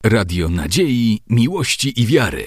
Radio Nadziei, Miłości i Wiary.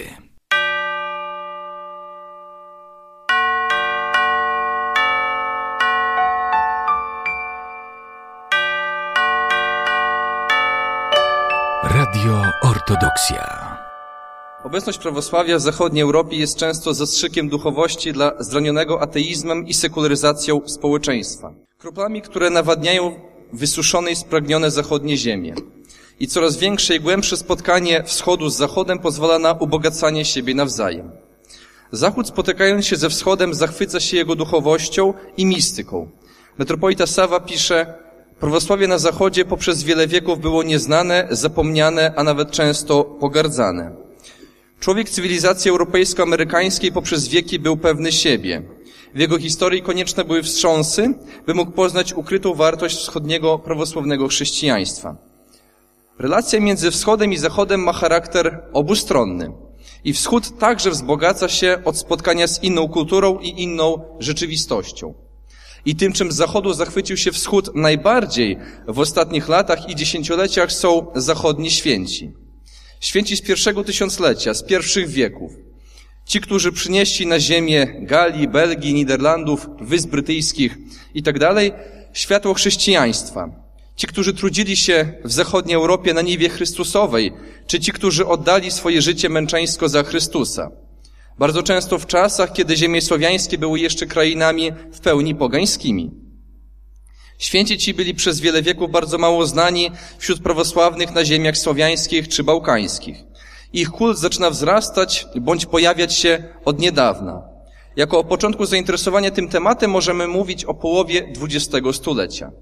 Radio Ortodoksja. Obecność prawosławia w zachodniej Europie jest często zastrzykiem duchowości dla zranionego ateizmem i sekularyzacją społeczeństwa. Kroplami, które nawadniają wysuszone i spragnione zachodnie ziemie. I coraz większe i głębsze spotkanie wschodu z zachodem pozwala na ubogacanie siebie nawzajem. Zachód, spotykając się ze wschodem, zachwyca się jego duchowością i mistyką. Metropolita Sava pisze: prawosławie na zachodzie poprzez wiele wieków było nieznane, zapomniane, a nawet często pogardzane. Człowiek cywilizacji europejsko-amerykańskiej poprzez wieki był pewny siebie. W jego historii konieczne były wstrząsy, by mógł poznać ukrytą wartość wschodniego prawosławnego chrześcijaństwa. Relacja między wschodem i zachodem ma charakter obustronny. I wschód także wzbogaca się od spotkania z inną kulturą i inną rzeczywistością. I tym, czym z zachodu zachwycił się wschód najbardziej w ostatnich latach i dziesięcioleciach, są zachodni święci. Święci z pierwszego tysiąclecia, z pierwszych wieków. Ci, którzy przynieśli na ziemię Galii, Belgii, Niderlandów, Wysp Brytyjskich itd. Światło chrześcijaństwa. Ci, którzy trudzili się w zachodniej Europie na niwie Chrystusowej, czy ci, którzy oddali swoje życie męczeńsko za Chrystusa. Bardzo często w czasach, kiedy ziemie słowiańskie były jeszcze krainami w pełni pogańskimi. Święci ci byli przez wiele wieków bardzo mało znani wśród prawosławnych na ziemiach słowiańskich czy bałkańskich. Ich kult zaczyna wzrastać bądź pojawiać się od niedawna. Jako o początku zainteresowania tym tematem możemy mówić o połowie XX stulecia.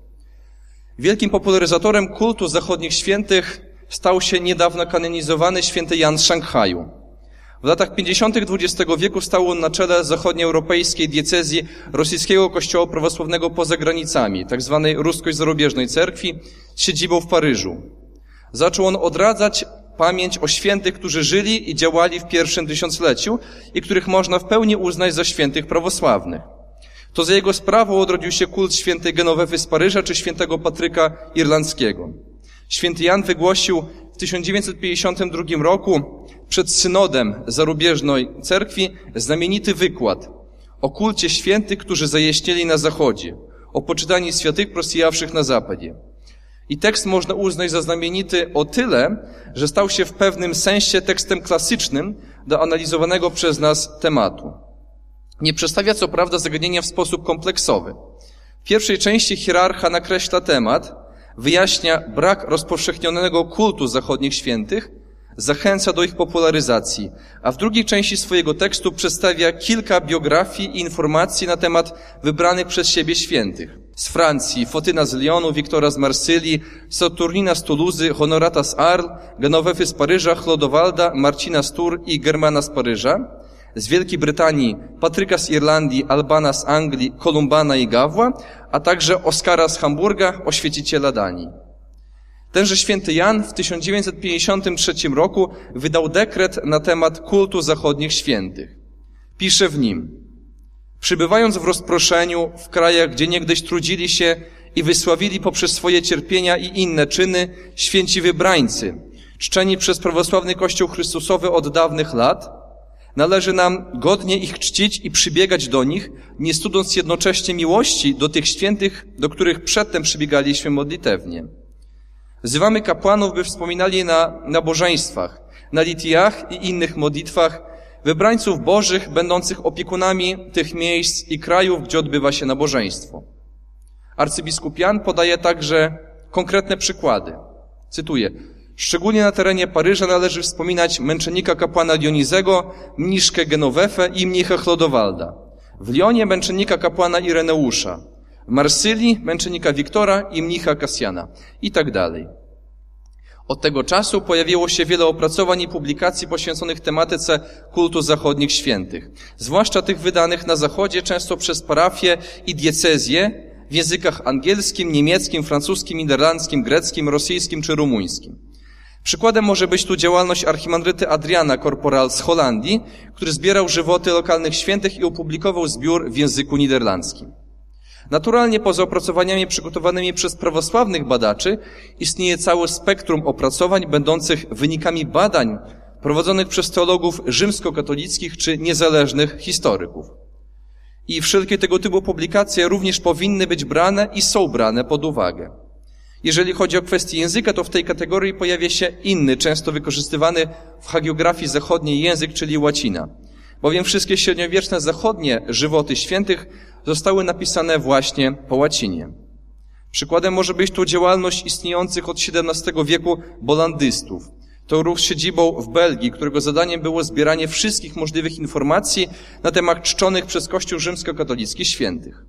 Wielkim popularyzatorem kultu zachodnich świętych stał się niedawno kanonizowany święty Jan z Szanghaju. W latach 50. XX wieku stał on na czele zachodnioeuropejskiej diecezji rosyjskiego kościoła prawosławnego poza granicami, tzw. ruskiej zarubieżnej cerkwi z siedzibą w Paryżu. Zaczął on odradzać pamięć o świętych, którzy żyli i działali w pierwszym tysiącleciu i których można w pełni uznać za świętych prawosławnych. To za jego sprawą odrodził się kult świętej Genowefy z Paryża czy świętego Patryka Irlandzkiego. Święty Jan wygłosił w 1952 roku przed synodem zarubieżnej cerkwi znamienity wykład o kulcie świętych, którzy zajaśnieli na zachodzie, o poczytaniu świętych prosijawszych na zapadzie. I tekst można uznać za znamienity o tyle, że stał się w pewnym sensie tekstem klasycznym do analizowanego przez nas tematu. Nie przedstawia co prawda zagadnienia w sposób kompleksowy. W pierwszej części hierarcha nakreśla temat, wyjaśnia brak rozpowszechnionego kultu zachodnich świętych, zachęca do ich popularyzacji, a w drugiej części swojego tekstu przedstawia kilka biografii i informacji na temat wybranych przez siebie świętych. Z Francji Fotyna z Lyonu, Wiktora z Marsylii, Saturnina z Tuluzy, Honorata z Arles, Genowefy z Paryża, Chlodowalda, Marcina z Tours i Germana z Paryża. Z Wielkiej Brytanii Patryka z Irlandii, Albana z Anglii, Kolumbana i Gawła, a także Oskara z Hamburga, oświeciciela Danii. Tenże święty Jan w 1953 roku wydał dekret na temat kultu zachodnich świętych. Pisze w nim: przybywając w rozproszeniu w krajach, gdzie niegdyś trudzili się i wysławili poprzez swoje cierpienia i inne czyny święci wybrańcy, czczeni przez prawosławny Kościół Chrystusowy od dawnych lat, należy nam godnie ich czcić i przybiegać do nich, nie studząc jednocześnie miłości do tych świętych, do których przedtem przybiegaliśmy modlitewnie. Wzywamy kapłanów, by wspominali na nabożeństwach, na litijach i innych modlitwach wybrańców bożych, będących opiekunami tych miejsc i krajów, gdzie odbywa się nabożeństwo. Arcybiskup Jan podaje także konkretne przykłady. Cytuję: szczególnie na terenie Paryża należy wspominać męczennika kapłana Dionizego, mniszkę Genowefę i mnicha Chlodowalda. W Lyonie męczennika kapłana Ireneusza. W Marsylii męczennika Wiktora i mnicha Kasjana. I tak dalej. Od tego czasu pojawiło się wiele opracowań i publikacji poświęconych tematyce kultu zachodnich świętych. Zwłaszcza tych wydanych na zachodzie, często przez parafie i diecezje w językach angielskim, niemieckim, francuskim, niderlandzkim, greckim, rosyjskim czy rumuńskim. Przykładem może być tu działalność archimandryty Adriana Corporal z Holandii, który zbierał żywoty lokalnych świętych i opublikował zbiór w języku niderlandzkim. Naturalnie poza opracowaniami przygotowanymi przez prawosławnych badaczy istnieje całe spektrum opracowań będących wynikami badań prowadzonych przez teologów rzymskokatolickich czy niezależnych historyków. I wszelkie tego typu publikacje również powinny być brane i są brane pod uwagę. Jeżeli chodzi o kwestię języka, to w tej kategorii pojawia się inny, często wykorzystywany w hagiografii zachodniej język, czyli łacina. Bowiem wszystkie średniowieczne zachodnie żywoty świętych zostały napisane właśnie po łacinie. Przykładem może być tu działalność istniejących od XVII wieku bolandystów. To ruch z siedzibą w Belgii, którego zadaniem było zbieranie wszystkich możliwych informacji na temat czczonych przez Kościół rzymskokatolicki świętych.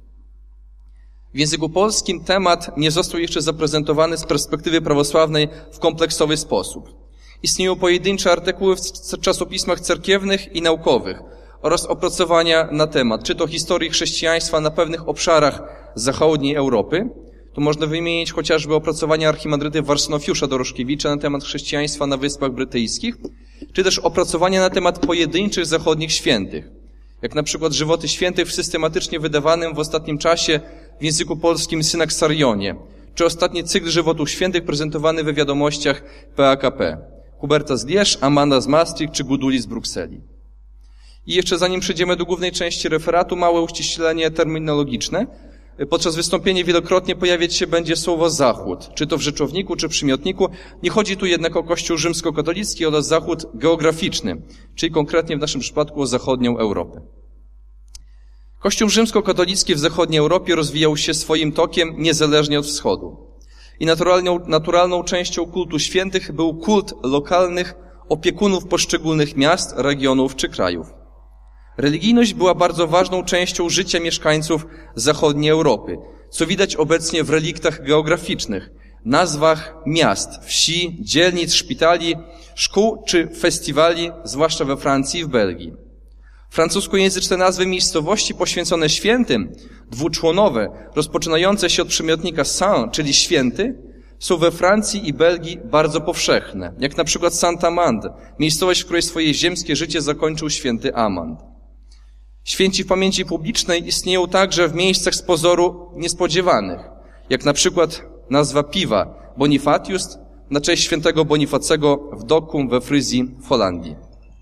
W języku polskim temat nie został jeszcze zaprezentowany z perspektywy prawosławnej w kompleksowy sposób. Istnieją pojedyncze artykuły w czasopismach cerkiewnych i naukowych oraz opracowania na temat, czy to historii chrześcijaństwa na pewnych obszarach zachodniej Europy. Tu można wymienić chociażby opracowania archimandryty Warsnofiusza Dorożkiewicza na temat chrześcijaństwa na Wyspach Brytyjskich, czy też opracowania na temat pojedynczych zachodnich świętych, jak na przykład żywoty świętych w systematycznie wydawanym w ostatnim czasie w języku polskim Synaksarionie, czy ostatni cykl żywotów świętych prezentowany we wiadomościach PAKP. Huberta z Lierz, Amanda z Maastricht czy Guduli z Brukseli. I jeszcze zanim przejdziemy do głównej części referatu, małe uściślenie terminologiczne. Podczas wystąpienia wielokrotnie pojawiać się będzie słowo Zachód, czy to w rzeczowniku, czy przymiotniku. Nie chodzi tu jednak o Kościół rzymskokatolicki oraz Zachód geograficzny, czyli konkretnie w naszym przypadku o zachodnią Europę. Kościół rzymskokatolicki w zachodniej Europie rozwijał się swoim tokiem niezależnie od wschodu. I naturalną częścią kultu świętych był kult lokalnych opiekunów poszczególnych miast, regionów czy krajów. Religijność była bardzo ważną częścią życia mieszkańców zachodniej Europy, co widać obecnie w reliktach geograficznych, nazwach miast, wsi, dzielnic, szpitali, szkół czy festiwali, zwłaszcza we Francji i w Belgii. Francuskojęzyczne nazwy miejscowości poświęcone świętym, dwuczłonowe, rozpoczynające się od przymiotnika saint, czyli święty, są we Francji i Belgii bardzo powszechne, jak na przykład Saint-Amand, miejscowość, w której swoje ziemskie życie zakończył święty Amand. Święci w pamięci publicznej istnieją także w miejscach z pozoru niespodziewanych, jak na przykład nazwa piwa Bonifatius na cześć świętego Bonifacego w Dokkum we Fryzji w Holandii.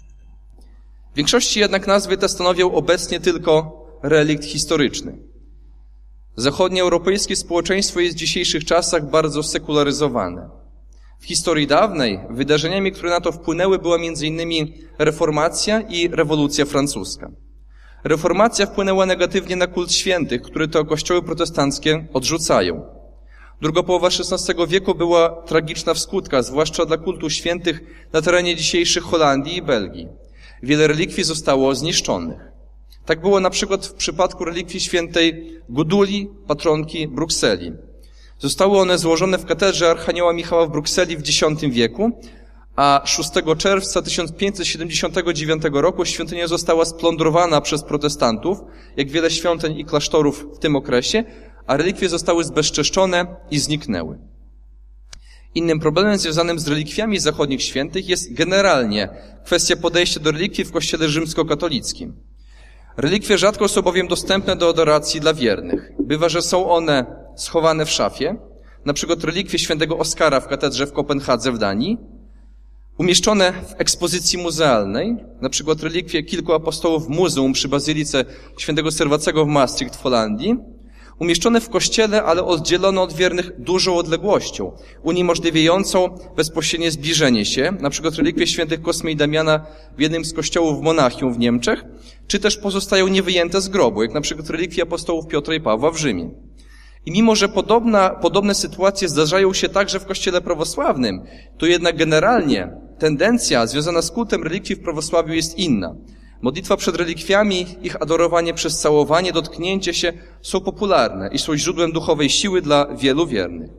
W większości jednak nazwy te stanowią obecnie tylko relikt historyczny. Zachodnioeuropejskie społeczeństwo jest w dzisiejszych czasach bardzo sekularyzowane. W historii dawnej wydarzeniami, które na to wpłynęły, była m.in. reformacja i rewolucja francuska. Reformacja wpłynęła negatywnie na kult świętych, który to kościoły protestanckie odrzucają. Druga połowa XVI wieku była tragiczna w skutkach, zwłaszcza dla kultu świętych na terenie dzisiejszych Holandii i Belgii. Wiele relikwii zostało zniszczonych. Tak było na przykład w przypadku relikwii świętej Guduli, patronki Brukseli. Zostały one złożone w katedrze Archanioła Michała w Brukseli w X wieku, a 6 czerwca 1579 roku świątynia została splądrowana przez protestantów, jak wiele świątyń i klasztorów w tym okresie, a relikwie zostały zbezczeszczone i zniknęły. Innym problemem związanym z relikwiami zachodnich świętych jest generalnie kwestia podejścia do relikwii w kościele rzymskokatolickim. Relikwie rzadko są bowiem dostępne do adoracji dla wiernych. Bywa, że są one schowane w szafie, na przykład relikwie świętego Oskara w katedrze w Kopenhadze w Danii, umieszczone w ekspozycji muzealnej, na przykład relikwie kilku apostołów w muzeum przy bazylice świętego Serwacego w Maastricht w Holandii, umieszczone w kościele, ale oddzielone od wiernych dużą odległością, uniemożliwiającą bezpośrednie zbliżenie się, na przykład relikwie świętych Kosmy i Damiana w jednym z kościołów w Monachium w Niemczech, czy też pozostają niewyjęte z grobu, jak na przykład relikwie apostołów Piotra i Pawła w Rzymie. I mimo, że podobne sytuacje zdarzają się także w kościele prawosławnym, to jednak generalnie tendencja związana z kultem relikwii w prawosławiu jest inna. Modlitwa przed relikwiami, ich adorowanie przez całowanie, dotknięcie się są popularne i są źródłem duchowej siły dla wielu wiernych.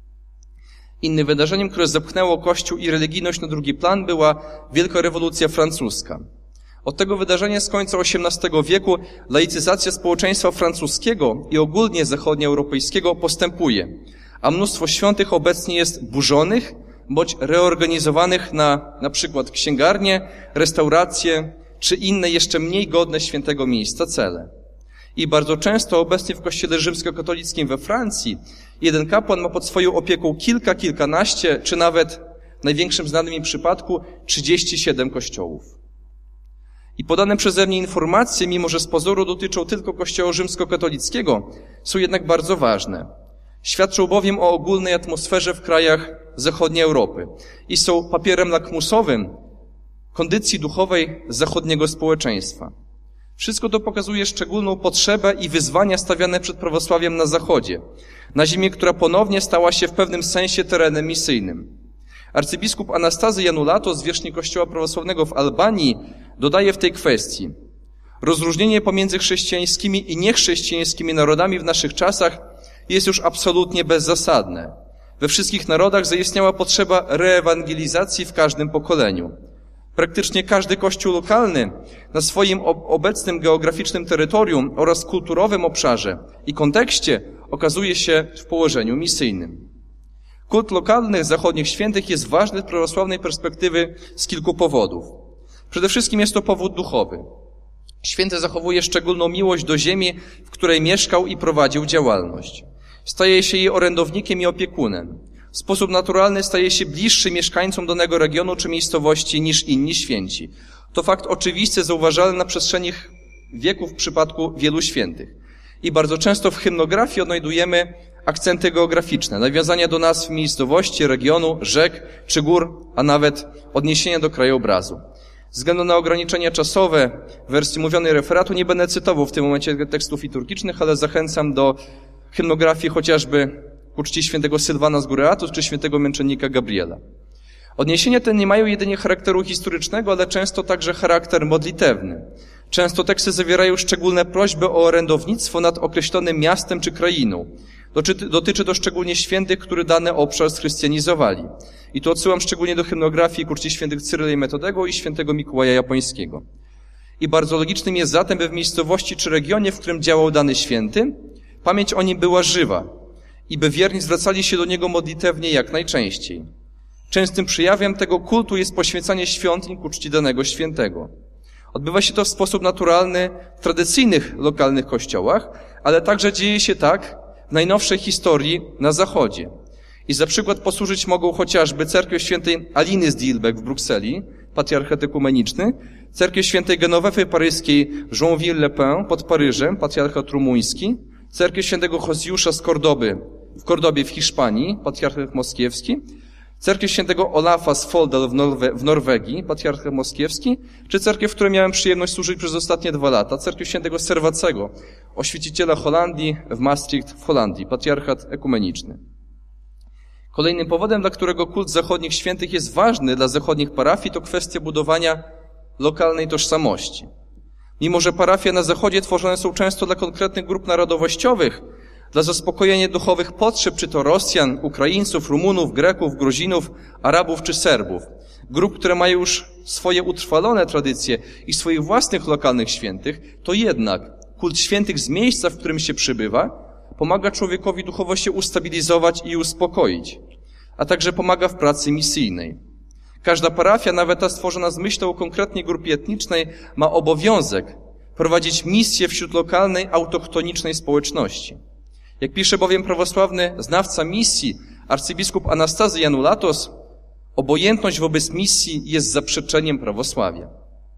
Innym wydarzeniem, które zepchnęło Kościół i religijność na drugi plan, była Wielka Rewolucja Francuska. Od tego wydarzenia z końca XVIII wieku laicyzacja społeczeństwa francuskiego i ogólnie zachodnioeuropejskiego postępuje, a mnóstwo świątyń obecnie jest burzonych bądź reorganizowanych na przykład księgarnie, restauracje czy inne jeszcze mniej godne świętego miejsca cele. I bardzo często obecnie w kościele rzymskokatolickim we Francji jeden kapłan ma pod swoją opieką kilkanaście, czy nawet w największym znanym mi przypadku 37 kościołów. I podane przeze mnie informacje, mimo że z pozoru dotyczą tylko kościoła rzymskokatolickiego, są jednak bardzo ważne. Świadczą bowiem o ogólnej atmosferze w krajach zachodniej Europy i są papierem lakmusowym kondycji duchowej zachodniego społeczeństwa. Wszystko to pokazuje szczególną potrzebę i wyzwania stawiane przed prawosławiem na Zachodzie, na ziemię, która ponownie stała się w pewnym sensie terenem misyjnym. Arcybiskup Anastazy Janulatos, zwierzchnik Kościoła Prawosławnego w Albanii, dodaje w tej kwestii: rozróżnienie pomiędzy chrześcijańskimi i niechrześcijańskimi narodami w naszych czasach jest już absolutnie bezzasadne. We wszystkich narodach zaistniała potrzeba reewangelizacji w każdym pokoleniu. Praktycznie każdy kościół lokalny na swoim obecnym geograficznym terytorium oraz kulturowym obszarze i kontekście okazuje się w położeniu misyjnym. Kult lokalnych zachodnich świętych jest ważny z prawosławnej perspektywy z kilku powodów. Przede wszystkim jest to powód duchowy. Święty zachowuje szczególną miłość do ziemi, w której mieszkał i prowadził działalność. Staje się jej orędownikiem i opiekunem. W sposób naturalny staje się bliższy mieszkańcom danego regionu czy miejscowości niż inni święci. To fakt oczywisty, zauważalny na przestrzeni wieków w przypadku wielu świętych. I bardzo często w hymnografii odnajdujemy akcenty geograficzne, nawiązania do nazw miejscowości, regionu, rzek czy gór, a nawet odniesienia do krajobrazu. Ze względu na ograniczenia czasowe w wersji mówionej referatu nie będę cytował w tym momencie tekstów liturgicznych, ale zachęcam do hymnografii chociażby ku czci świętego Sylwana z Góry Athos czy świętego męczennika Gabriela. Odniesienia te nie mają jedynie charakteru historycznego, ale często także charakter modlitewny. Często teksty zawierają szczególne prośby o orędownictwo nad określonym miastem czy krainą. Dotyczy to szczególnie świętych, którzy dany obszar schrystianizowali. I tu odsyłam szczególnie do hymnografii ku czci świętych Cyryla i Metodego i świętego Mikołaja Japońskiego. I bardzo logicznym jest zatem, by w miejscowości czy regionie, w którym działał dany święty, pamięć o nim była żywa i by wierni zwracali się do niego modlitewnie jak najczęściej. Częstym przejawem tego kultu jest poświęcanie świątyń ku czci danego świętego. Odbywa się to w sposób naturalny w tradycyjnych, lokalnych kościołach, ale także dzieje się tak w najnowszej historii na Zachodzie. I za przykład posłużyć mogą chociażby cerkiew świętej Aliny z Dilbeek w Brukseli, patriarchat ekumeniczny, cerkiew świętej Genowefy paryskiej Joinville-le-Pin pod Paryżem, patriarchat rumuński, cerkiew świętego Josiusza z Kordoby w Kordobie w Hiszpanii, patriarchat moskiewski, cerkiew świętego Olafa z Folldal w Norwegii, patriarchat moskiewski, czy cerkiew, w której miałem przyjemność służyć przez ostatnie 2 lata, cerkiew świętego Serwacego, oświeciciela Holandii w Maastricht w Holandii, patriarchat ekumeniczny. Kolejnym powodem, dla którego kult zachodnich świętych jest ważny dla zachodnich parafii, to kwestia budowania lokalnej tożsamości. Mimo że parafie na Zachodzie tworzone są często dla konkretnych grup narodowościowych, dla zaspokojenia duchowych potrzeb, czy to Rosjan, Ukraińców, Rumunów, Greków, Gruzinów, Arabów czy Serbów, grup, które mają już swoje utrwalone tradycje i swoich własnych lokalnych świętych, to jednak kult świętych z miejsca, w którym się przybywa, pomaga człowiekowi duchowo się ustabilizować i uspokoić, a także pomaga w pracy misyjnej. Każda parafia, nawet ta stworzona z myślą o konkretnej grupie etnicznej, ma obowiązek prowadzić misję wśród lokalnej, autochtonicznej społeczności. Jak pisze bowiem prawosławny znawca misji, arcybiskup Anastazy Janulatos, obojętność wobec misji jest zaprzeczeniem prawosławia.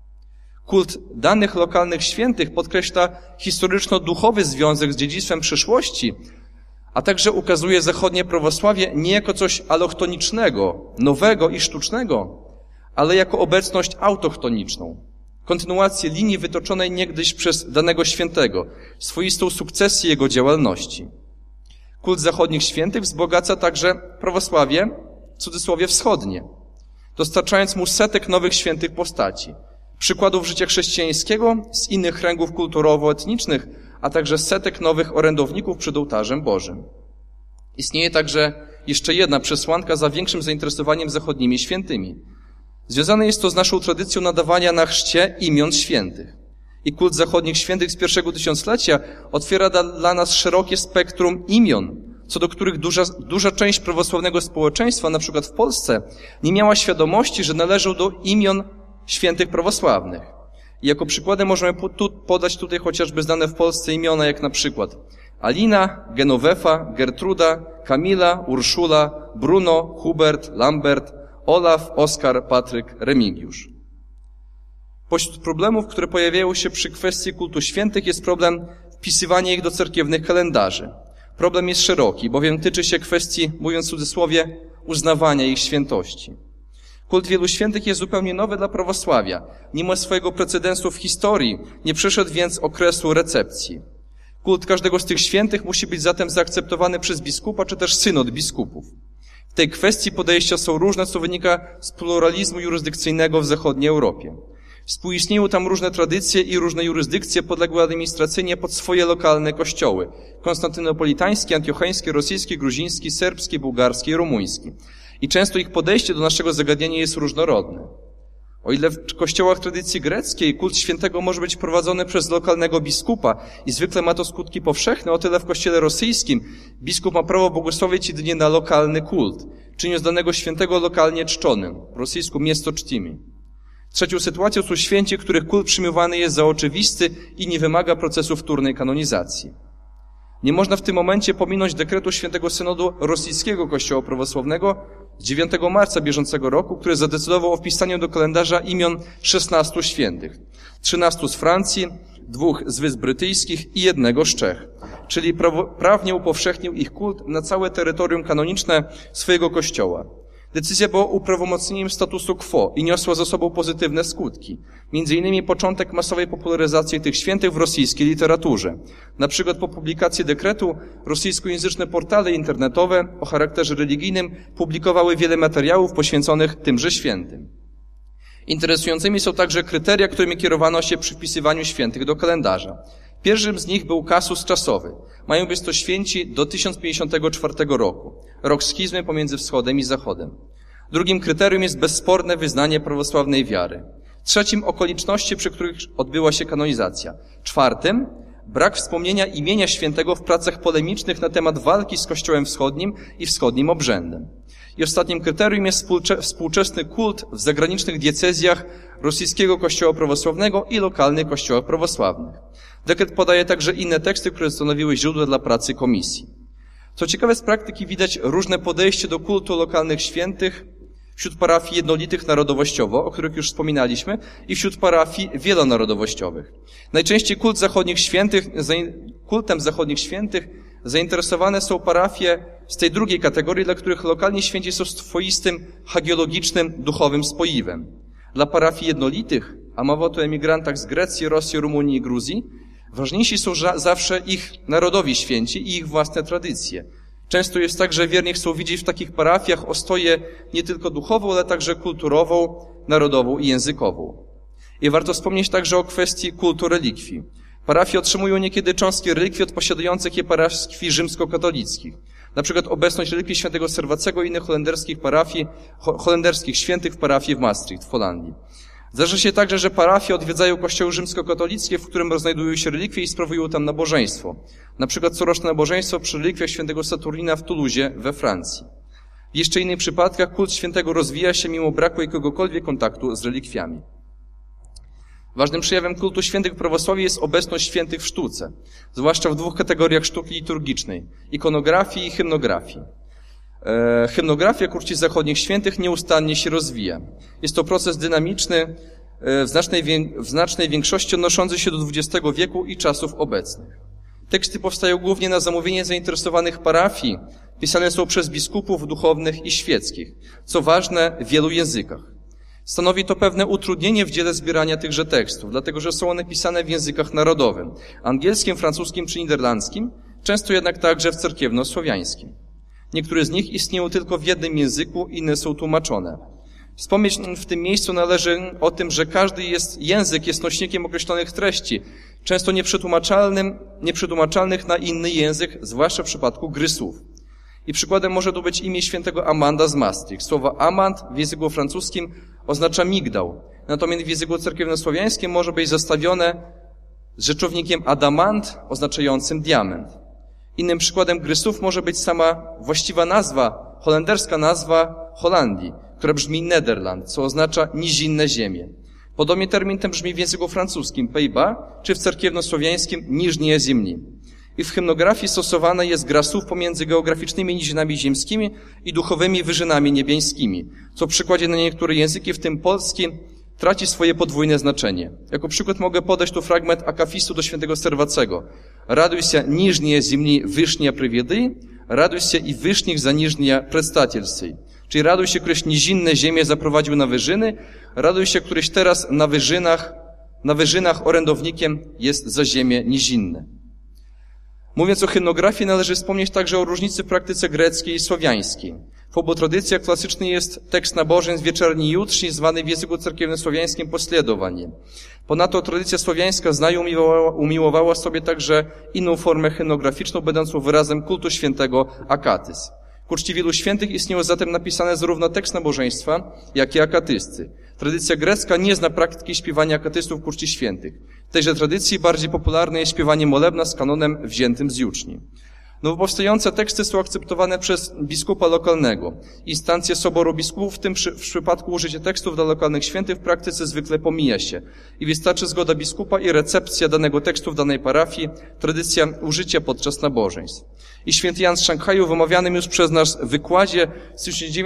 Kult danych lokalnych świętych podkreśla historyczno-duchowy związek z dziedzictwem przeszłości, a także ukazuje zachodnie prawosławie nie jako coś alochtonicznego, nowego i sztucznego, ale jako obecność autochtoniczną, kontynuację linii wytoczonej niegdyś przez danego świętego, swoistą sukcesję jego działalności. Kult zachodnich świętych wzbogaca także prawosławie, w cudzysłowie wschodnie, dostarczając mu setek nowych świętych postaci, przykładów życia chrześcijańskiego z innych kręgów kulturowo-etnicznych, a także setek nowych orędowników przed ołtarzem Bożym. Istnieje także jeszcze jedna przesłanka za większym zainteresowaniem zachodnimi świętymi. Związane jest to z naszą tradycją nadawania na chrzcie imion świętych. I kult zachodnich świętych z pierwszego tysiąclecia otwiera dla nas szerokie spektrum imion, co do których duża część prawosławnego społeczeństwa, na przykład w Polsce, nie miała świadomości, że należą do imion świętych prawosławnych. I jako przykłady możemy podać tutaj chociażby znane w Polsce imiona, jak na przykład Alina, Genovefa, Gertruda, Kamila, Urszula, Bruno, Hubert, Lambert, Olaf, Oskar, Patryk, Remigiusz. Pośród problemów, które pojawiają się przy kwestii kultu świętych, jest problem wpisywania ich do cerkiewnych kalendarzy. Problem jest szeroki, bowiem tyczy się kwestii, mówiąc w cudzysłowie, uznawania ich świętości. Kult wielu świętych jest zupełnie nowy dla prawosławia. Nie ma swojego precedensu w historii, nie przeszedł więc okresu recepcji. Kult każdego z tych świętych musi być zatem zaakceptowany przez biskupa, czy też synod biskupów. W tej kwestii podejścia są różne, co wynika z pluralizmu jurysdykcyjnego w zachodniej Europie. Współistnieją tam różne tradycje i różne jurysdykcje podległe administracyjnie pod swoje lokalne kościoły. Konstantynopolitański, antiocheński, rosyjski, gruziński, serbski, bułgarski i rumuński. I często ich podejście do naszego zagadnienia jest różnorodne. O ile w kościołach tradycji greckiej kult świętego może być prowadzony przez lokalnego biskupa i zwykle ma to skutki powszechne, o tyle w kościele rosyjskim biskup ma prawo błogosławić jedynie na lokalny kult, czyniąc danego świętego lokalnie czczonym, w rosyjsku miasto czcimy. Trzecią sytuacją są święci, których kult przyjmowany jest za oczywisty i nie wymaga procesu wtórnej kanonizacji. Nie można w tym momencie pominąć dekretu Świętego Synodu Rosyjskiego Kościoła Prawosławnego z 9 marca bieżącego roku, który zadecydował o wpisaniu do kalendarza imion 16 świętych, 13 z Francji, 2 z Wysp Brytyjskich i 1 z Czech, czyli prawnie upowszechnił ich kult na całe terytorium kanoniczne swojego kościoła. Decyzja była uprawomocnieniem statusu quo i niosła za sobą pozytywne skutki. Między innymi początek masowej popularyzacji tych świętych w rosyjskiej literaturze. Na przykład po publikacji dekretu rosyjskojęzyczne portale internetowe o charakterze religijnym publikowały wiele materiałów poświęconych tymże świętym. Interesującymi są także kryteria, którymi kierowano się przy wpisywaniu świętych do kalendarza. Pierwszym z nich był kasus czasowy. Mają być to święci do 1054 roku, rok schizmy pomiędzy wschodem i zachodem. Drugim kryterium jest bezsporne wyznanie prawosławnej wiary. Trzecim okoliczności, przy których odbyła się kanonizacja. Czwartym brak wspomnienia imienia świętego w pracach polemicznych na temat walki z Kościołem Wschodnim i wschodnim obrzędem. I ostatnim kryterium jest współczesny kult w zagranicznych diecezjach rosyjskiego Kościoła Prawosławnego i lokalnych kościołach prawosławnych. Dekret podaje także inne teksty, które stanowiły źródła dla pracy komisji. Co ciekawe, z praktyki widać różne podejście do kultu lokalnych świętych wśród parafii jednolitych narodowościowo, o których już wspominaliśmy, i wśród parafii wielonarodowościowych. Najczęściej kultem zachodnich świętych zainteresowane są parafie z tej drugiej kategorii, dla których lokalni święci są swoistym hagiologicznym, duchowym spoiwem. Dla parafii jednolitych, a mowa tu o emigrantach z Grecji, Rosji, Rumunii i Gruzji, ważniejsi są zawsze ich narodowi święci i ich własne tradycje. Często jest tak, że wierni chcą widzieć w takich parafiach ostoję nie tylko duchową, ale także kulturową, narodową i językową. I warto wspomnieć także o kwestii kultu relikwii. Parafie otrzymują niekiedy cząstki relikwii od posiadających je parafii rzymskokatolickich. Na przykład obecność relikwii świętego Serwacego i innych holenderskich świętych w parafii w Maastricht w Holandii. Zdarza się także, że parafie odwiedzają kościoły rzymskokatolickie, w którym znajdują się relikwie i sprawują tam nabożeństwo. Na przykład coroczne nabożeństwo przy relikwiach świętego Saturnina w Toulouse we Francji. W jeszcze innych przypadkach kult świętego rozwija się mimo braku jakiegokolwiek kontaktu z relikwiami. Ważnym przejawem kultu świętych w prawosławiu jest obecność świętych w sztuce, zwłaszcza w 2 kategoriach sztuki liturgicznej – ikonografii i hymnografii. Hymnografia ku czci zachodnich świętych nieustannie się rozwija. Jest to proces dynamiczny, w znacznej większości odnoszący się do XX wieku i czasów obecnych. Teksty powstają głównie na zamówienie zainteresowanych parafii, pisane są przez biskupów duchownych i świeckich, co ważne w wielu językach. Stanowi to pewne utrudnienie w dziele zbierania tychże tekstów, dlatego że są one pisane w językach narodowym, angielskim, francuskim czy niderlandzkim, często jednak także w cerkiewno-słowiańskim. Niektóre z nich istnieją tylko w jednym języku, inne są tłumaczone. Wspomnieć w tym miejscu należy o tym, że każdy język jest nośnikiem określonych treści, często nieprzetłumaczalnych na inny język, zwłaszcza w przypadku grysów. I przykładem może tu być imię świętego Amanda z Maastricht. Słowo amand w języku francuskim oznacza migdał, natomiast w języku cerkiewnosłowiańskim może być zestawione z rzeczownikiem adamant oznaczającym diament. Innym przykładem grysów może być sama właściwa nazwa, holenderska nazwa Holandii, która brzmi Nederland, co oznacza nizinne ziemie. Podobnie termin ten brzmi w języku francuskim Pays-Bas, czy w cerkiewnosłowiańskim Niżnie Ziemni. I w hymnografii stosowana jest gra słów pomiędzy geograficznymi nizinami ziemskimi i duchowymi wyżynami niebiańskimi, co w przykładzie na niektóre języki, w tym polski, traci swoje podwójne znaczenie. Jako przykład mogę podać tu fragment akafistu do świętego Serwacego. Радуйся, нижние земли, вышние приведы, радуйся i wyżnych za niżnie przedstawicielsej. Czyli raduj się, któryś nizinne ziemię zaprowadził na wyżyny, raduj się, któryś teraz na wyżynach orędownikiem jest za ziemię nizinne. Mówiąc o hymnografii, należy wspomnieć także o różnicy w praktyce greckiej i słowiańskiej. W obu tradycjach klasyczny jest tekst nabożeństw wieczerni i jutrzni, zwany w języku cerkiewno-słowiańskim posledowanie. Ponadto tradycja słowiańska zna i umiłowała sobie także inną formę hymnograficzną, będącą wyrazem kultu świętego akatys. Ku czci wielu świętych istnieją zatem napisane zarówno tekst nabożeństwa, jak i akatysty. Tradycja grecka nie zna praktyki śpiewania akatystów ku czci świętych. W tejże tradycji bardziej popularne jest śpiewanie molebna z kanonem wziętym z juczni. Nowopowstające teksty są akceptowane przez biskupa lokalnego. Instancje Soboru Biskupów, w tym w przypadku użycie tekstów dla lokalnych świętych w praktyce zwykle pomija się i wystarczy zgoda biskupa i recepcja danego tekstu w danej parafii, tradycja użycia podczas nabożeństw. I święty Jan z Szanghaju w omawianym już przez nas wykładzie z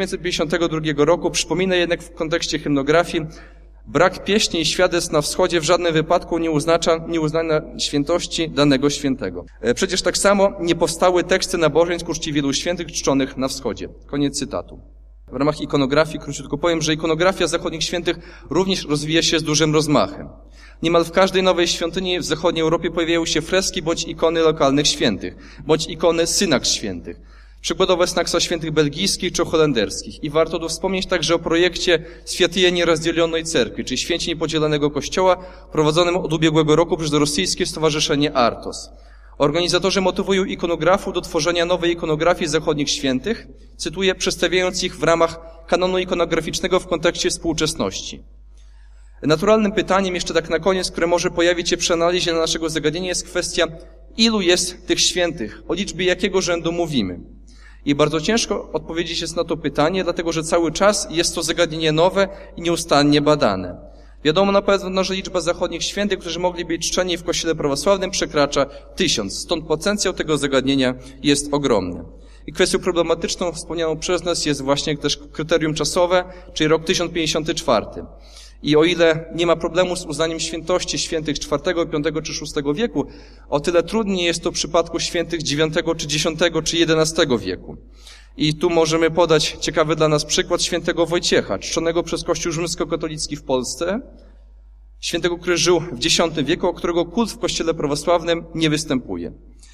1952 roku przypomina jednak w kontekście hymnografii: brak pieśni i świadectw na wschodzie w żadnym wypadku nie uznania świętości danego świętego. Przecież tak samo nie powstały teksty nabożeństw ku czci wielu świętych czczonych na wschodzie. Koniec cytatu. W ramach ikonografii króciutko powiem, że ikonografia zachodnich świętych również rozwija się z dużym rozmachem. Niemal w każdej nowej świątyni w zachodniej Europie pojawiają się freski bądź ikony lokalnych świętych, bądź ikony synagg świętych. Przykładowe snaksa świętych belgijskich czy holenderskich. I warto tu wspomnieć także o projekcie Świętyje Nierozdzielonej Cerkwi, czyli Święci Niepodzielonego Kościoła, prowadzonym od ubiegłego roku przez rosyjskie stowarzyszenie Artos. Organizatorzy motywują ikonografów do tworzenia nowej ikonografii zachodnich świętych, cytuję, przedstawiając ich w ramach kanonu ikonograficznego w kontekście współczesności. Naturalnym pytaniem, jeszcze tak na koniec, które może pojawić się przy analizie naszego zagadnienia, jest kwestia, ilu jest tych świętych, o liczbie jakiego rzędu mówimy. I bardzo ciężko odpowiedzieć jest na to pytanie, dlatego że cały czas jest to zagadnienie nowe i nieustannie badane. Wiadomo na pewno, że liczba zachodnich świętych, którzy mogli być czczeni w Kościele prawosławnym, przekracza 1000. Stąd potencjał tego zagadnienia jest ogromny. I kwestią problematyczną wspomnianą przez nas jest właśnie też kryterium czasowe, czyli rok 1054. I o ile nie ma problemu z uznaniem świętości świętych IV, V czy VI wieku, o tyle trudniej jest to w przypadku świętych IX czy X czy XI wieku. I tu możemy podać ciekawy dla nas przykład świętego Wojciecha, czczonego przez Kościół rzymskokatolicki w Polsce, świętego, który żył w X wieku, o którego kult w Kościele prawosławnym nie występuje.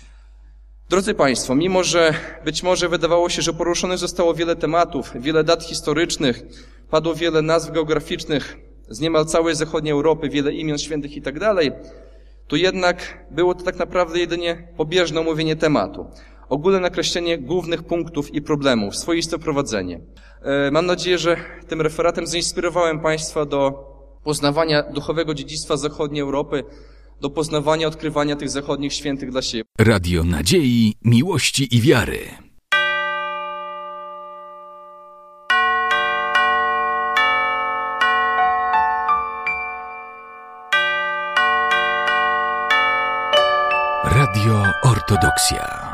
Drodzy Państwo, mimo że być może wydawało się, że poruszonych zostało wiele tematów, wiele dat historycznych, padło wiele nazw geograficznych z niemal całej zachodniej Europy, wiele imion świętych i tak dalej, to jednak było to tak naprawdę jedynie pobieżne omówienie tematu. Ogólne nakreślenie głównych punktów i problemów, swoiste prowadzenie. Mam nadzieję, że tym referatem zainspirowałem Państwa do poznawania duchowego dziedzictwa zachodniej Europy, do poznawania, odkrywania tych zachodnich świętych dla siebie. Radio Nadziei, Miłości i Wiary. Radio Ortodoksja.